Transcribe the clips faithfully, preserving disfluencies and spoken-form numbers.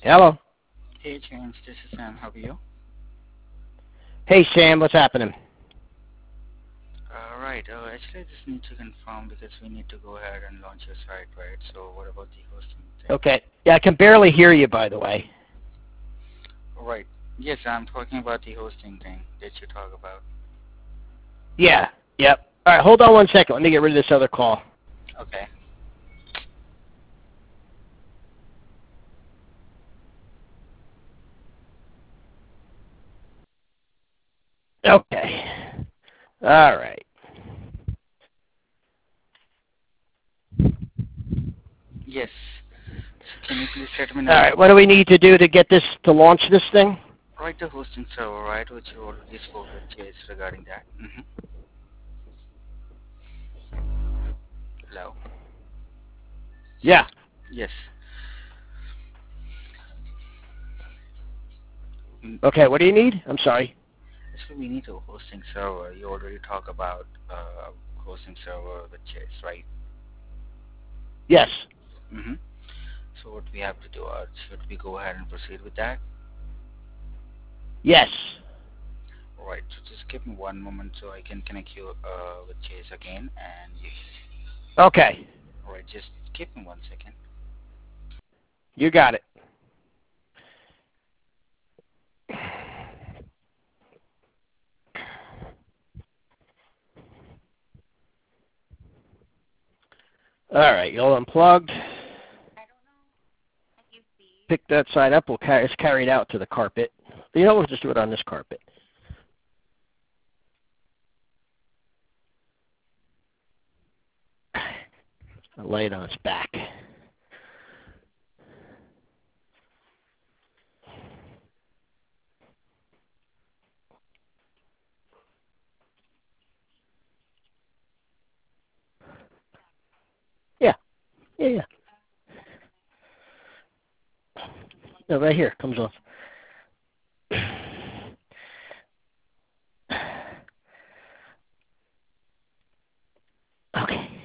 Hello. Hey James, this is Sam. How are you? Hey Sam, what's happening? Uh, right. Uh, actually, I just need to confirm because we need to go ahead and launch your site, right? So, what about the hosting thing? Okay. Yeah, I can barely hear you, by the way. Right. Yes, I'm talking about the hosting thing that you talk about. Yeah. Yep. All right, hold on one second. Let me get rid of this other call. Okay. Okay. All right. Yes. So, can you please let me All know the right. What do we need to do to get this to launch this thing? right the hosting server, right? Which you already spoke with Chase regarding that. Mm-hmm. Hello. Yeah. Yes. Mm, Okay. What do you need? I'm sorry. Actually, we need a hosting server. You already talk about uh, hosting server with Chase, right? Yes. Mm-hmm. So, what we have to do? Uh, should we go ahead and proceed with that? Yes. Alright, so just give me one moment so I can connect you uh, with Chase again and you. Okay. Alright, just give me one second. You got it. All right. You're unplugged. Pick that side up. We'll carry, it's carried out to the carpet. You know, we'll just do it on this carpet. I'll lay it on its back. Yeah. Yeah, yeah. No, right here. Comes off. Okay.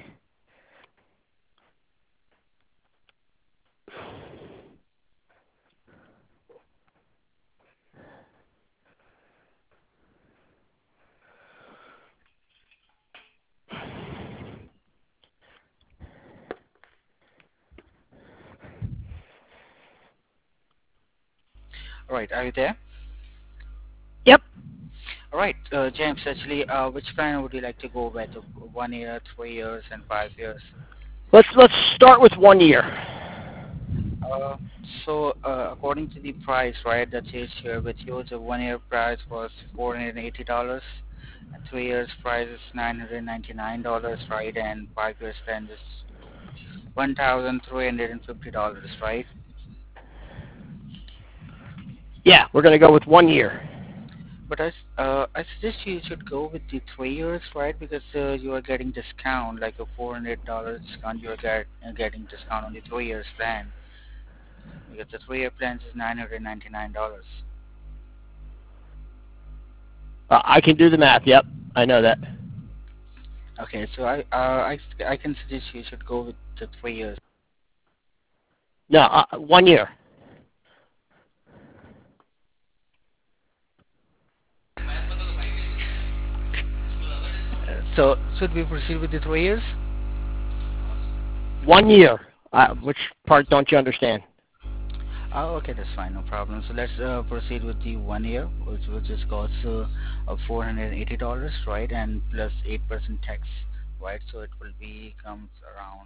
Alright, are you there? Yep. Alright, uh, James, actually, uh, which plan would you like to go with? One year, three years, and five years? Let's let's start with one year. Uh, so, uh, according to the price, right, that is here with you, the one year price was four hundred eighty dollars and three years price is nine hundred ninety-nine dollars, right, and five years plan is one thousand three hundred fifty dollars, right? Yeah, we're gonna go with one year. But I, s- uh, I suggest you should go with the three years, right? Because uh, you are getting discount, like a four hundred dollars discount. You are get, uh, getting discount on the three years plan. Because the three year plan is nine hundred ninety-nine dollars. Uh, I can do the math. Yep, I know that. Okay, so I, uh, I, I can suggest you should go with the three years. No, uh, one year. Uh, so should we proceed with the three years? One year. Uh, which part don't you understand? Oh, okay, that's fine, no problem. So let's uh, proceed with the one year, which which is cost uh, of four hundred eighty dollars, right, and plus eight percent tax, right? So it will be comes around.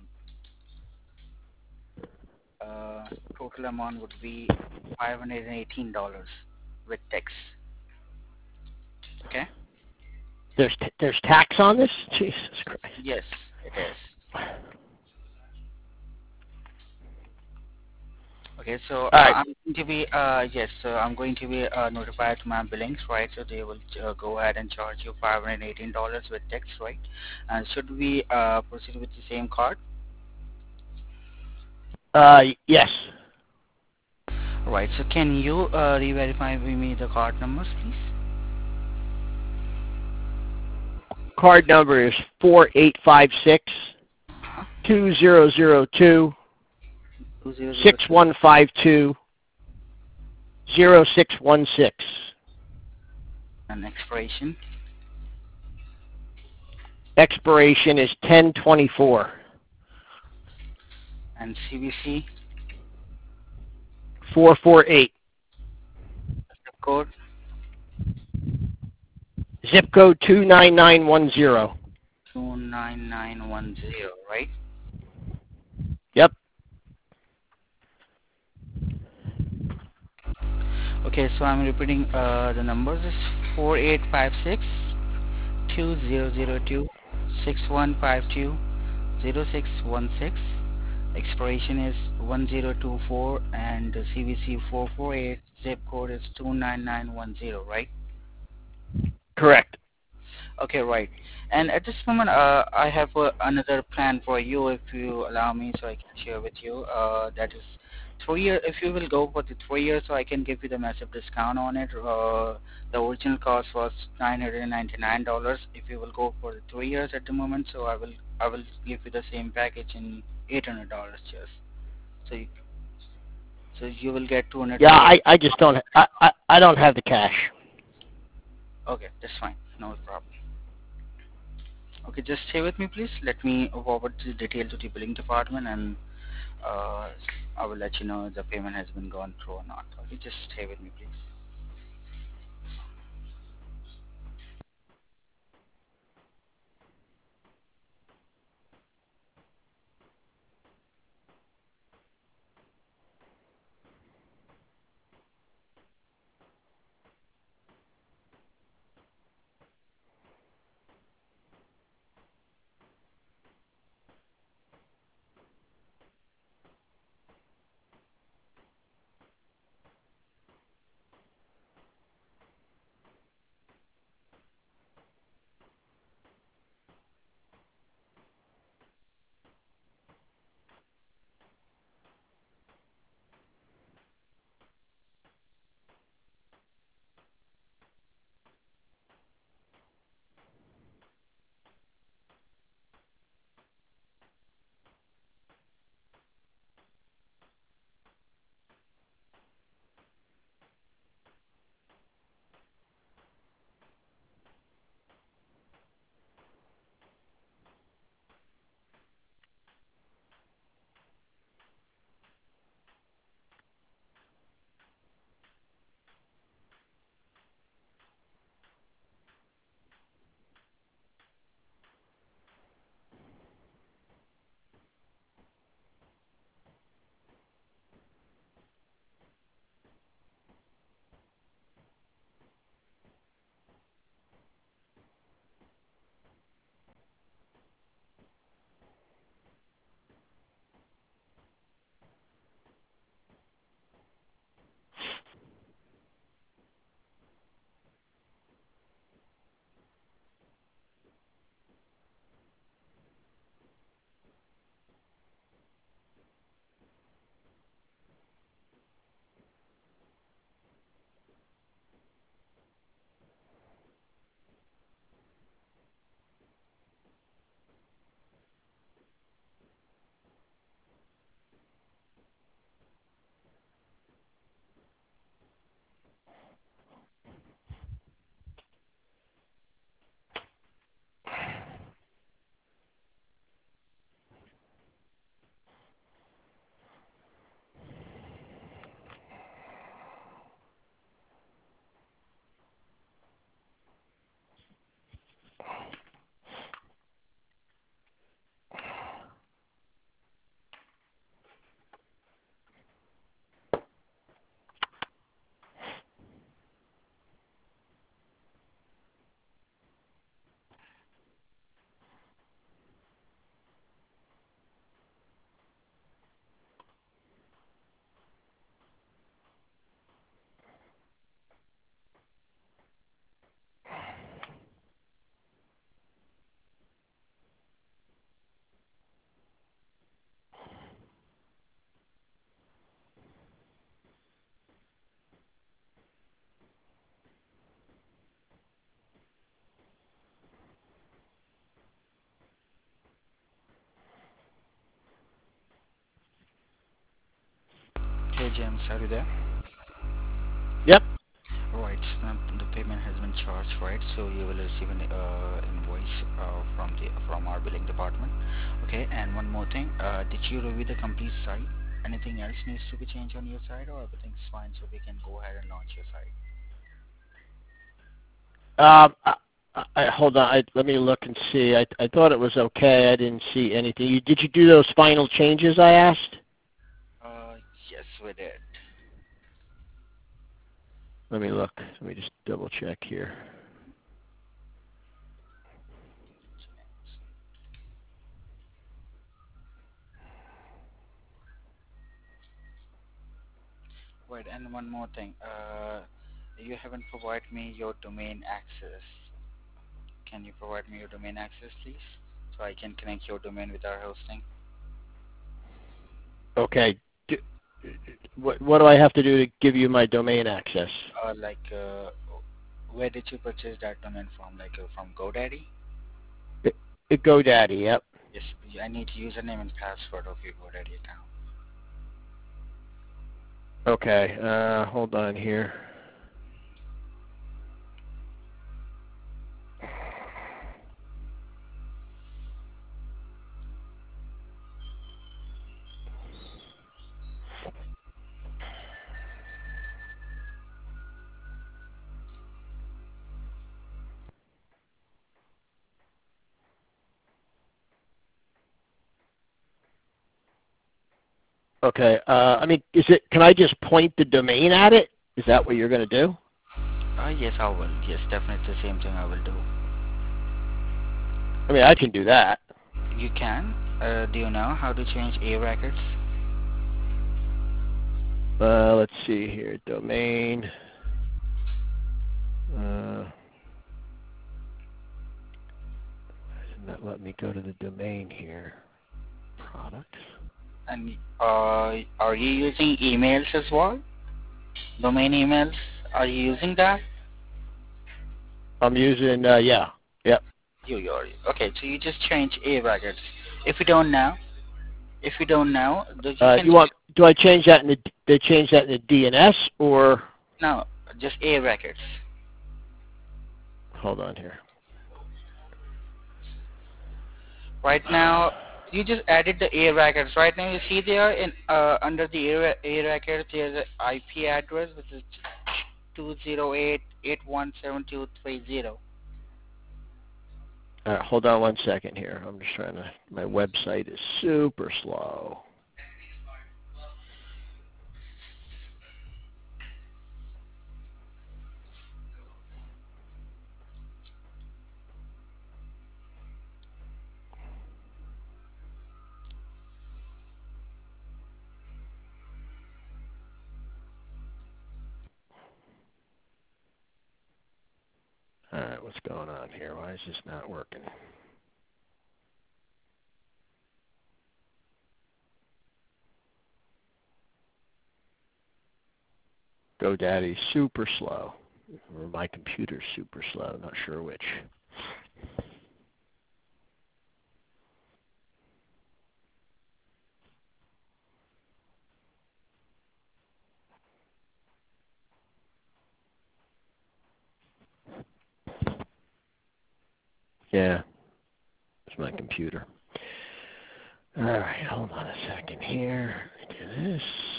Uh, total amount would be five hundred eighteen dollars with tax. Okay. There's t- there's tax on this. Jesus Christ. Yes, it is. Okay, so All uh, right. I'm going to be uh, yes, so I'm going to be uh, notified to my billings, right? So they will uh, go ahead and charge you five hundred eighteen dollars with tax, right? And should we uh, proceed with the same card? Uh, yes. Right. So can you uh, re-verify with me the card numbers, please? Card number is four eight five six Uh-huh. two zero zero two Two zero zero six one five two zero six one six. And expiration. Expiration is ten twenty-four. And C V C. four four eight. Zip code. Zip code two nine nine one zero. two nine nine one zero, right? Yep. Okay, so I'm repeating uh, the numbers is four eight five six two zero zero two six one five two zero six one six. Expiration is one zero two four and the C V C four four eight. Zip code is two nine nine one zero, right? Correct. Okay, right. And at this moment, uh, I have uh, another plan for you, if you allow me, so I can share with you. Uh, that is three year. If you will go for the three years, so I can give you the massive discount on it. Uh, the original cost was nine hundred ninety nine dollars. If you will go for the three years at the moment, so I will I will give you the same package in eight hundred dollars just. So you, so you will get two hundred Yeah, dollars. I, I just don't I, I, I don't have the cash. Okay, that's fine. No problem. Okay, just stay with me, please. Let me forward the detail to the billing department, and uh, I will let you know if the payment has been gone through or not. Okay, just stay with me, please. Hey, James, are you there? Yep. Right. So the payment has been charged, right? So you will receive an uh, invoice uh, from the from our billing department. Okay. And one more thing. Uh, did you review the complete site? Anything else needs to be changed on your side, or everything's fine, so we can go ahead and launch your site? Um, I, I, hold on. I, let me look and see. I, I thought it was okay. I didn't see anything. You, did you do those final changes I asked? Uh, yes, we did. Let me look. Let me just double check here. Wait, and one more thing. Uh, you haven't provided me your domain access. Can you provide me your domain access, please, so I can connect your domain with our hosting? Okay. Do, what, what do I have to do to give you my domain access? Uh, like, uh, where did you purchase that domain from? Like, uh, from GoDaddy? It, it GoDaddy, yep. Yes, I need username and password of your GoDaddy account. Okay. Uh, hold on here. Okay. Uh, I mean, is it? Can I just point the domain at it? Is that what you're going to do? Uh, yes, I will. Yes, definitely the same thing I will do. I mean, I can do that. You can. Uh, do you know how to change A records? Uh, let's see here. Domain. Uh, not let me go to the domain here. Products. And uh, are you using emails as well? Domain emails? Are you using that? I'm using. Uh, yeah. Yep. You, you are. Okay, so you just change A records. If you don't know, if you don't know, then you Uh, can you just want? Do I change that in the? They change that in the D N S or? no, just A records. Hold on here. Right now, you just added the A records. Right now, you see there in uh, under the A, A records, there's an I P address which is two zero eight eight one seven two three zero. All right, hold on one second here. I'm just trying to. My website is super slow. All right, what's going on here? Why is this not working? GoDaddy's super slow, or my computer's super slow. Not sure which. Yeah, it's my computer. All right, hold on a second here. Do this.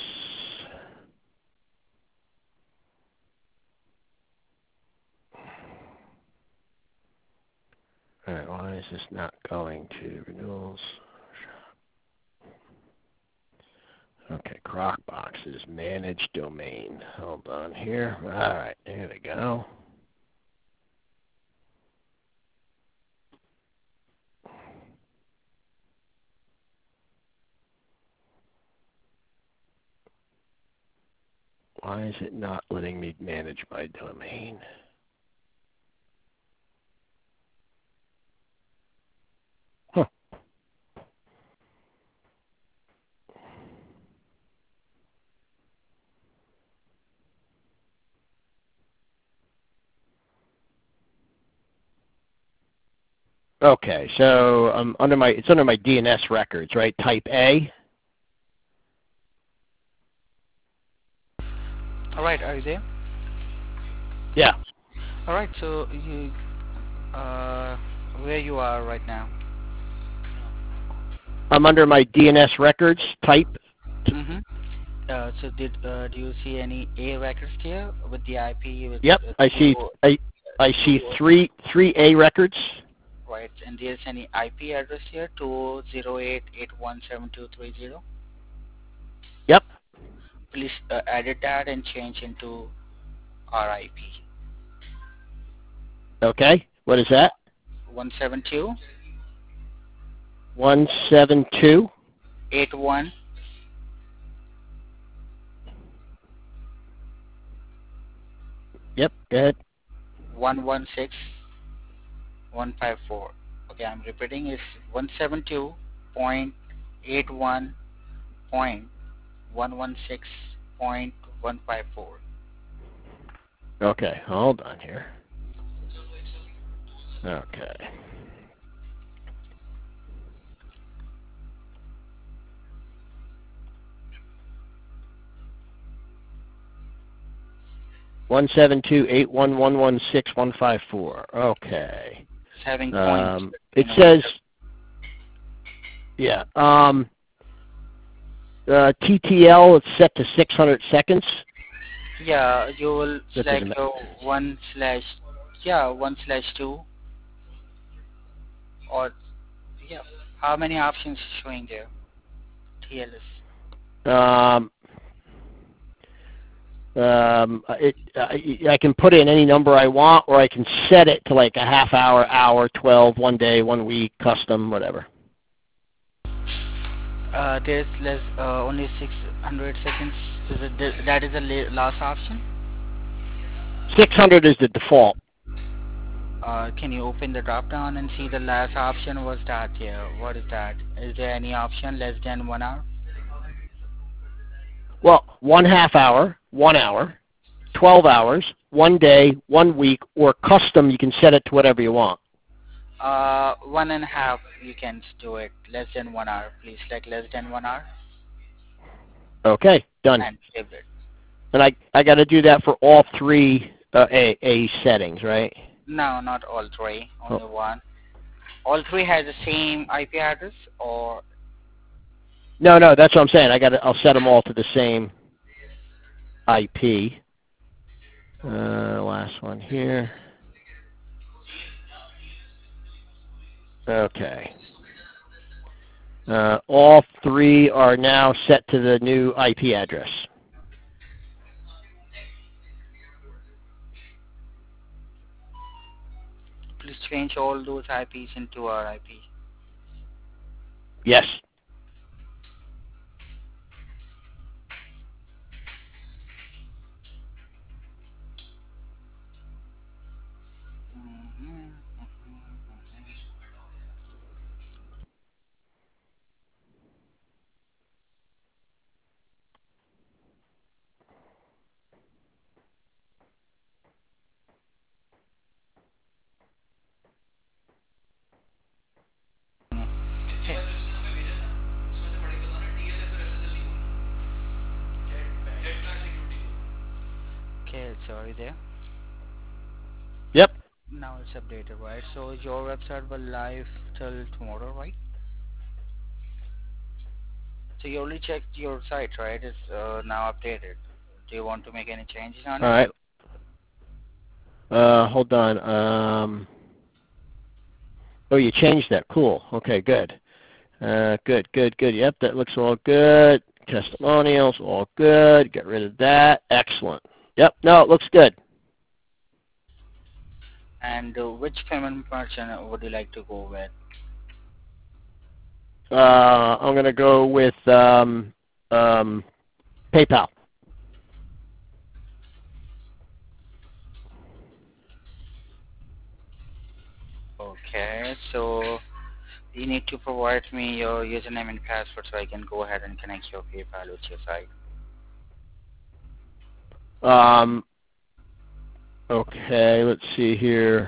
All right, why is this not going to renewals? Okay, Crocbox is managed domain. Hold on here. All right, there we go. Why is it not letting me manage my domain? Huh. Okay, so um, under my it's under my D N S records, right? Type A. All right, are you there? Yeah. All right. So you, uh, where you are right now? I'm under my D N S records type. Mm-hmm. Uh, so did uh, do you see any A records here with the I P with Yep. uh, I two, see. I I see two, three three A records. right? And there's any I P address here two zero eight eight one seven two three zero. Yep. Please uh, edit that and change into our I P. Okay. What is that? one seven two One seven two. eight one. Yep. Go ahead. one one six one five four. Okay, I'm repeating. It's one seven two point eight one point one one six point one five four. Okay. Hold on here. Okay. One seven two eight one one one six one five four. Okay. It's having points. Um, You it know, says, yeah. Um, uh, T T L. It's set to six hundred seconds. yeah, you will That select doesn't. your one slash yeah one slash two or yeah. How many options showing there? T L S. Um, um, it, I, I can put in any number I want, or I can set it to like a half hour, hour, twelve, one day, one week, custom, whatever. Uh, there's less uh, only six hundred seconds. So that that is the la- last option. six hundred is the default. Uh, can you open the drop down and see the last option was that here? What is that? Is there any option less than one hour? Well, one half hour, one hour, twelve hours, one day, one week, or custom, you can set it to whatever you want. Uh, one and a half you can do it. Less than one hour, please. Like less than one hour Okay, done. and save it. And I, I got to do that for all three uh, A, A settings, right? No, not all three. Oh, Only one. All three has the same I P address or no, no, that's what I'm saying. I got to, I'll set them all to the same I P. Uh, last one here. Okay. Uh, all three are now set to the new I P address. please change all those I Ps into our I P. Yes. Mhm. Okay. Okay, it's already there. Yep. Now it's updated, right? So your website will live till tomorrow, right? So you only checked your site, right? It's uh, now updated. Do you want to make any changes on All it? right. Uh, hold on. Um, oh, you changed that. Cool. Okay, good. Uh, good, good, good. Yep, that looks all good. Testimonials, all good. Get rid of that. Excellent. Yep, no, it looks good. And uh, which payment merchant would you like to go with? Uh, I'm going to go with um, um, PayPal. Okay, so you need to provide me your username and password so I can go ahead and connect your PayPal with your site. Um, okay, let's see here.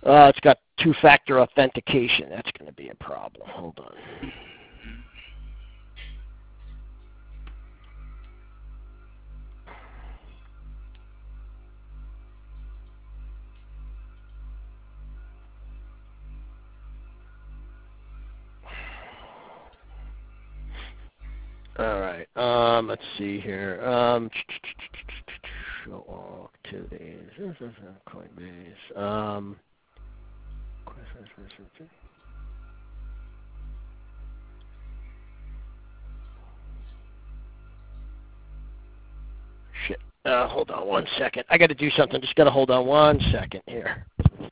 Uh, it's got two-factor authentication. That's going to be a problem. Hold on. All right. Um, let's see here. Um, show all activities. Coinbase. Um, shit. Uh, hold on one second. I got to do something. Just got to hold on one second here.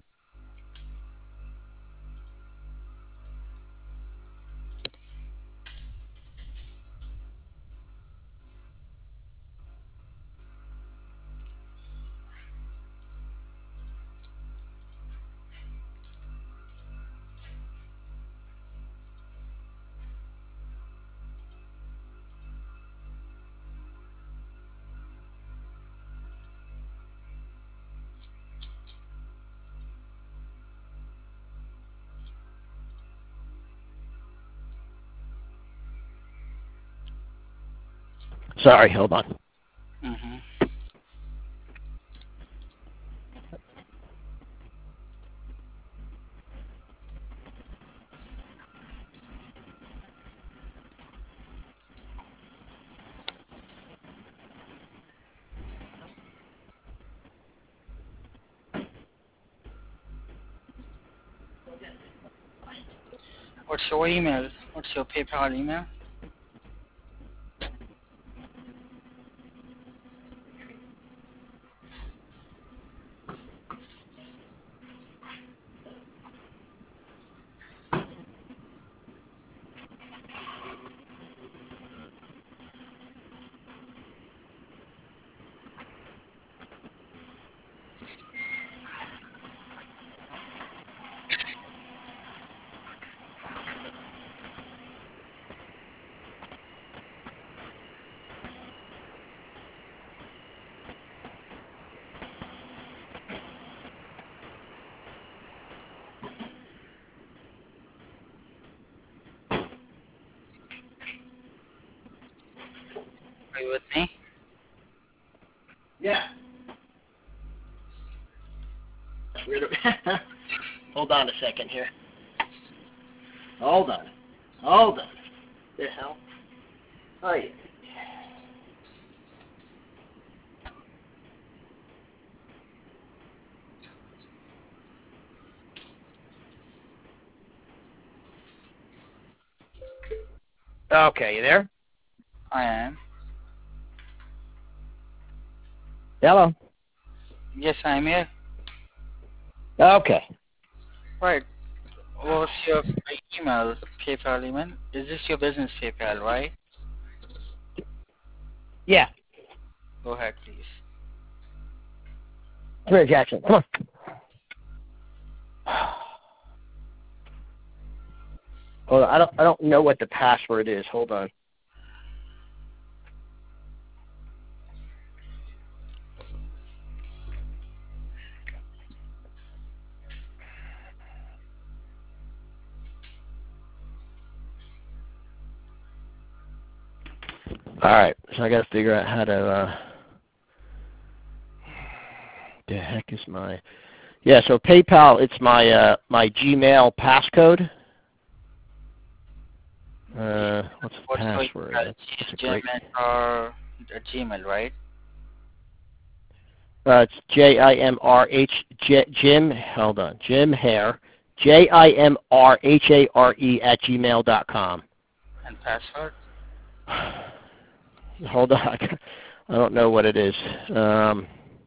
Sorry. Hold on. Mm-hmm. What's your email? What's your PayPal email? Are you with me? Yeah. Hold on a second here. Hold on. Hold on. The hell? Oh, yeah. Okay, you there? I am. Hello. Yes, I'm here. Okay. Right. What's your email? PayPal email? Is this your business PayPal, right? Yeah. Go ahead, please. Come here, Jackson. Come on. Hold on. I don't. I don't know what the password is. Hold on. All right. So I got to figure out how to. Uh, the heck is my? Yeah. So PayPal. It's my uh, my Gmail passcode. Uh, what's the What's your password? email? That's, that's a Gmail great. or uh, Gmail, right? Uh, it's J I M R H J, Jim. Hold on, Jim Hare. J I M R H A R E at gmail dot com. And password? Hold on, I don't know what it is. Um,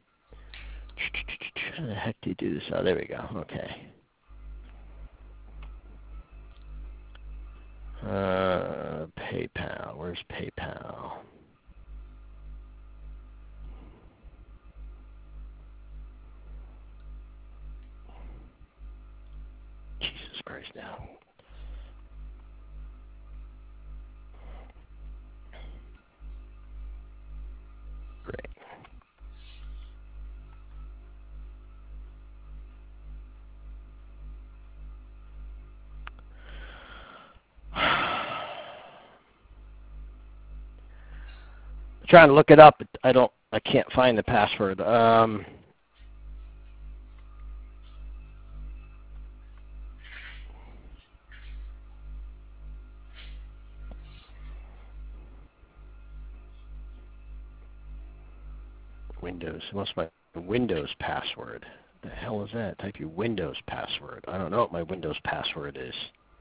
how the heck do you do this? Oh, there we go. Okay. Uh, PayPal. Where's PayPal? Jesus Christ now. Great. trying to look it up. But I don't. I can't find the password. Um, Windows. What's my Windows password? The hell is that? Type your Windows password. I don't know what my Windows password is.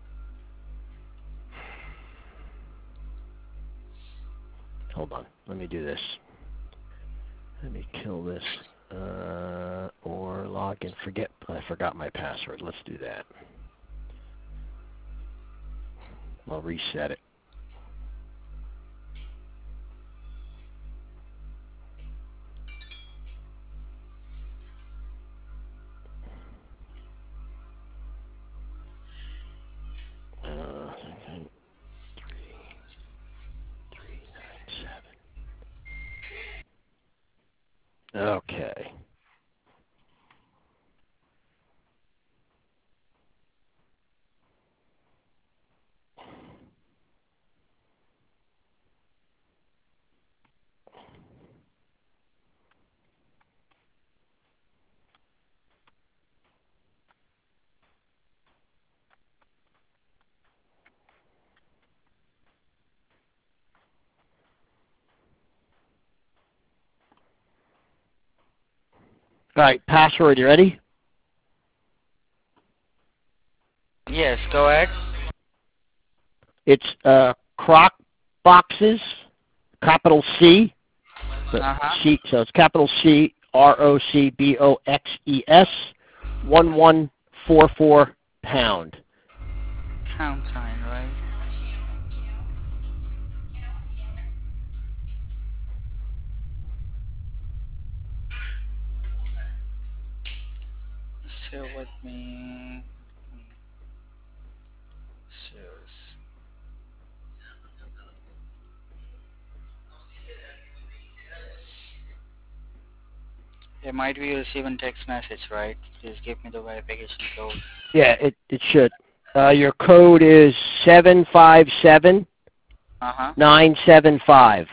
Hold on. Let me do this. Let me kill this. Uh, or log in. Forget. I forgot my password. Let's do that. I'll reset it. Uh, three, three, nine, seven. Okay. All right. Password. You ready? Yes, go ahead. It's uh, Croc Boxes, capital C. Uh-huh. C, so it's capital C R O C B O X E S one one four four pound. Pound sign, right? Share with me. Shares. It might be receiving text message, right? Please give me the verification code. Yeah, it it should. Uh, your code is seven five seven Uh-huh. nine seven five.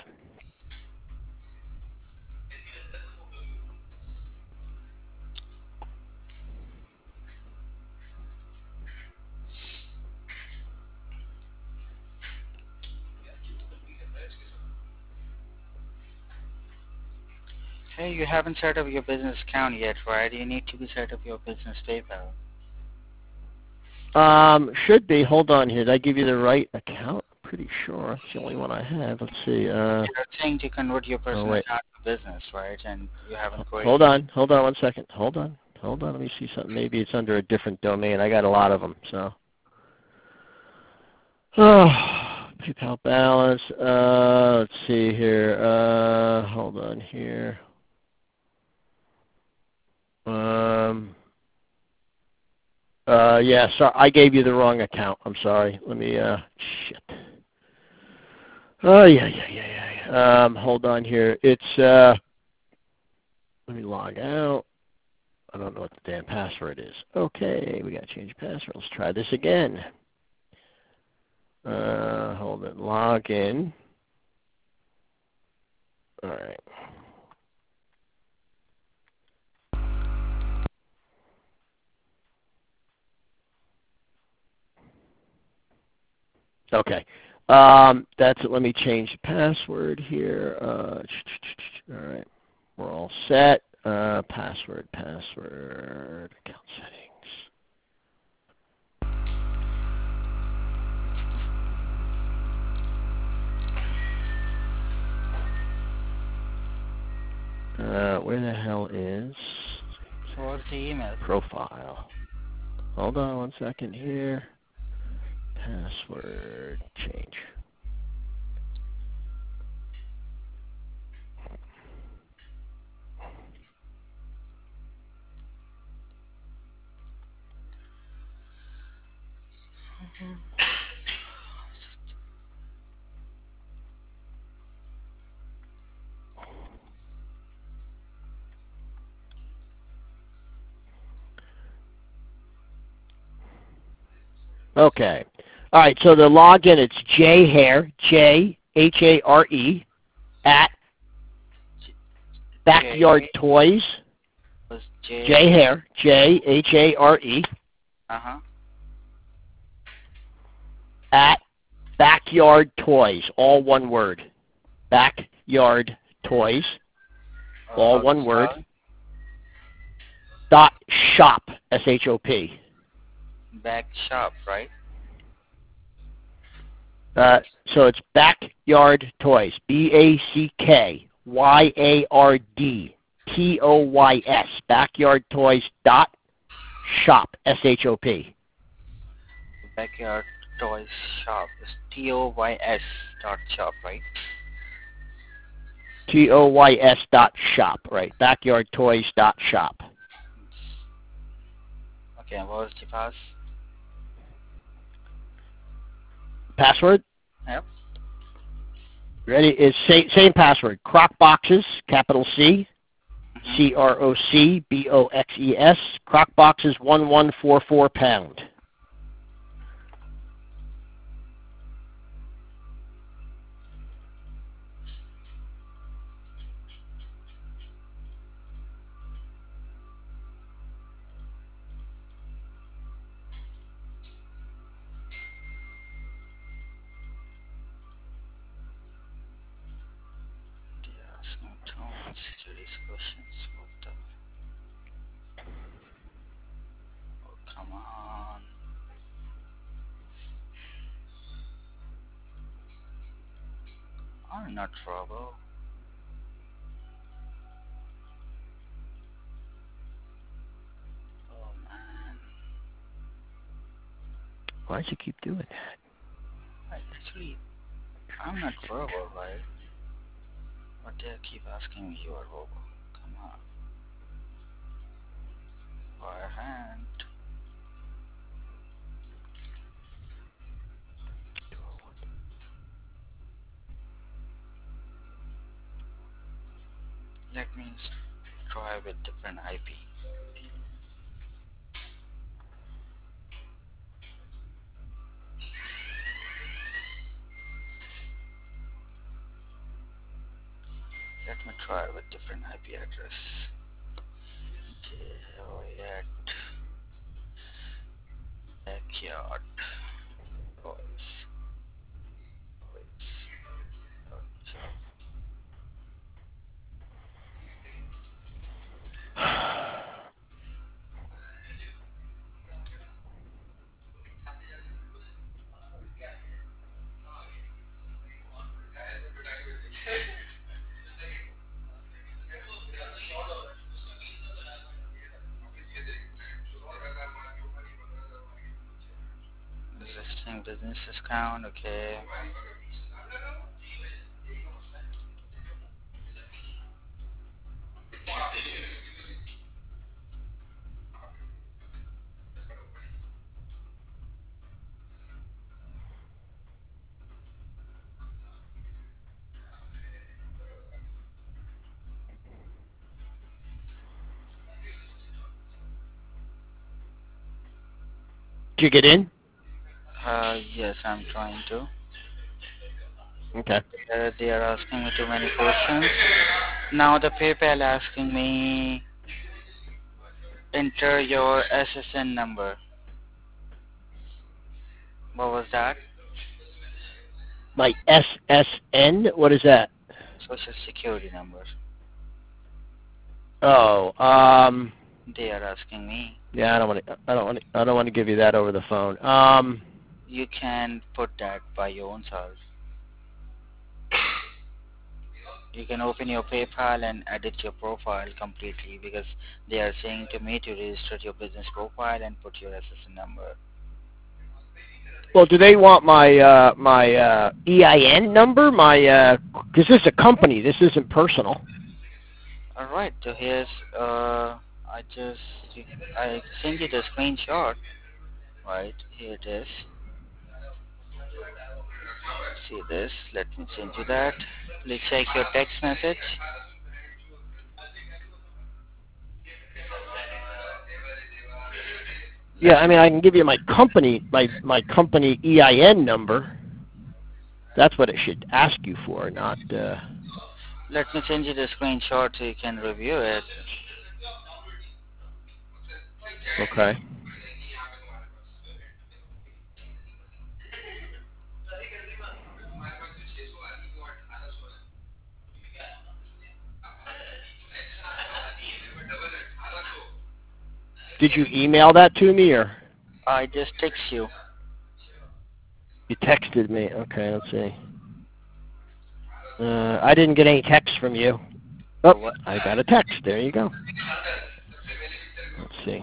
Hey, you haven't set up your business account yet, right? You need to be set up your business PayPal. Um, should be. Hold on here. Did I give you the right account? Pretty sure it's the only one I have. Let's see. Uh, You're saying to convert your oh personal wait. account to business, right? And you haven't created. Hold on. Hold on one second. Hold on. Hold on. Let me see something. Maybe it's under a different domain. I got a lot of them. So. Oh, PayPal balance. Uh, let's see here. Uh, hold on here. Um. Uh, yeah. Sorry, I gave you the wrong account. I'm sorry. Let me. Uh. Shit. Oh yeah, yeah, yeah, yeah. yeah. Um. Hold on here. It's. Uh. Let me log out. I don't know what the damn password is. Okay, we got to change password. Let's try this again. Uh, hold it. Log in. All right. Okay. Um, that's it. Let me change the password here. Uh, all right. We're all set. Uh, password, password, account settings. Uh, where the hell is So what's the email? profile? Hold on one second here. Password change. Okay. All right, so the login, it's jhare, J H A R E, at Backyard J Toys. was J. J Hare. J H A R E. Uh huh. At Backyard Toys. All one word. Backyard Toys. Uh, All how to one word. spell? Dot shop. S H O P. Back shop, right? Uh, so it's Backyard Toys. B A C K Y A R D T O Y S. Backyard Toys dot shop. S H O P. Backyard Toys Shop is T O Y S dot shop, right? T O Y S dot shop. Right. Backyard Toys dot shop. Okay, and what was the pass? Password? Yep. Ready? Is same, same password. Crock Boxes, capital C, Mm-hmm. C R O C B O X E S. Crock Boxes one one four four pound. There's no tone. Serious questions. What the? Oh, come on. I'm not trouble. Oh man. Why does it keep doing that? I actually, I'm not verbal, right? But they keep asking me you are verbal. Come on. By hand. Let me s- try with different I P. Let me try with different I P address. J-O-Y-at Backyard Toys. Toys. Toys. Existing business account, okay. Did you get in? Uh, yes, I'm trying to. Okay. Uh, they are asking me too many questions. Now the PayPal asking me enter your S S N number. What was that? My S S N? What is that? Social Security number. Oh, um, They are asking me. yeah, I don't want to. I don't want to. I don't want to give you that over the phone. Um, You can put that by your own self. You can open your PayPal and edit your profile completely because they are saying to me to register your business profile and put your S S N number. well, do they want my uh, my uh, E I N number? My because this is a company. This isn't personal. All right. So here's uh, I just I sent you the screenshot. Right here it is. See this. Let me send you that. Please check your text message. Yeah, I mean, I can give you my company my my company E I N number. That's what it should ask you for, not. Uh, Let me send you the screenshot so you can review it. Okay. Did you email that to me or I just text you. you texted me? Okay, let's see. Uh, I didn't get any text from you. Oh, What? I got a text. There you go. Let's see.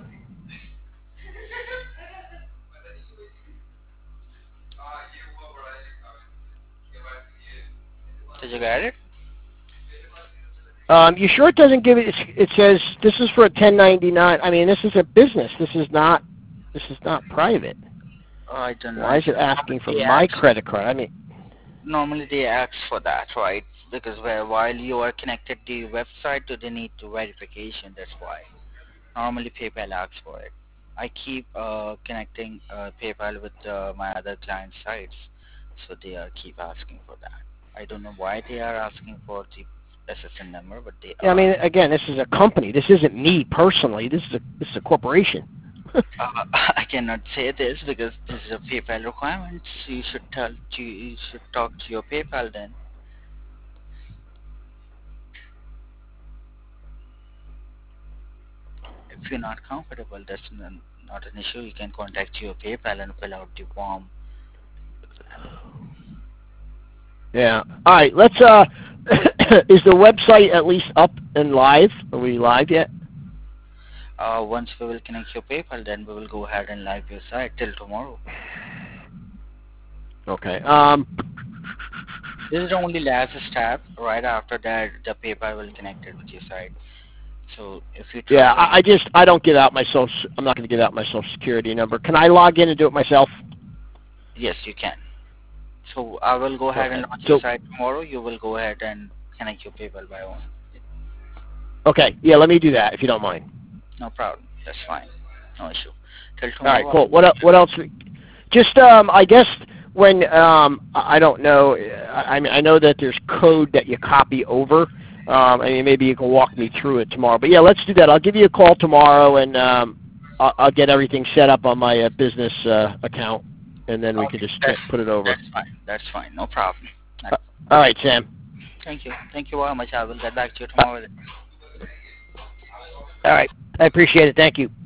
Did you get it? Um, you sure it doesn't give it? It says this is for a ten ninety-nine. I mean, this is a business. This is not. This is not private. Oh, I don't know. Why is it asking for my credit card? I mean, Normally they ask for that, right? Because where, while you are connected to the website, do they need to verification? That's why. Normally PayPal asks for it. I keep uh, connecting uh, PayPal with uh, my other client sites, so they are keep asking for that. I don't know why they are asking for the S S N number, but they yeah, I are. mean, again, this is a company. This isn't me personally. This is a this is a corporation. uh, I cannot say this because this is a PayPal requirement. So you should tell to you should talk to your PayPal then. If you're not comfortable, that's n- not an issue. You can contact your PayPal and fill out the form. Yeah. All right. Let's. Uh, is the website at least up and live? Are we live yet? Uh, once we will connect your PayPal, then we will go ahead and live your site till tomorrow. Okay. Um. This is the only last step. Right after that, the PayPal will connect it with your site. So if you try, Yeah. I, I just I don't give out my social. I'm not going to give out my social security number. Can I log in and do it myself? yes, you can. So I will go ahead and Okay. launch your So. site tomorrow. You will go ahead and connect your PayPal by own. Okay. Yeah. Let me do that if you don't mind. No problem. That's fine. No issue. Till All right. tomorrow. Cool. What el- What else? Just um. I guess when um. I I don't know. I I mean I know that there's code that you copy over. Um, I mean, maybe you can walk me through it tomorrow. But yeah, let's do that. I'll give you a call tomorrow, and um, I'll, I'll get everything set up on my uh, business uh, account, and then we Okay. can just That's, put it over. that's fine. That's fine. No problem. Uh, all right, Sam. Thank you. Thank you very much. I will get back to you tomorrow. All right. I appreciate it. Thank you.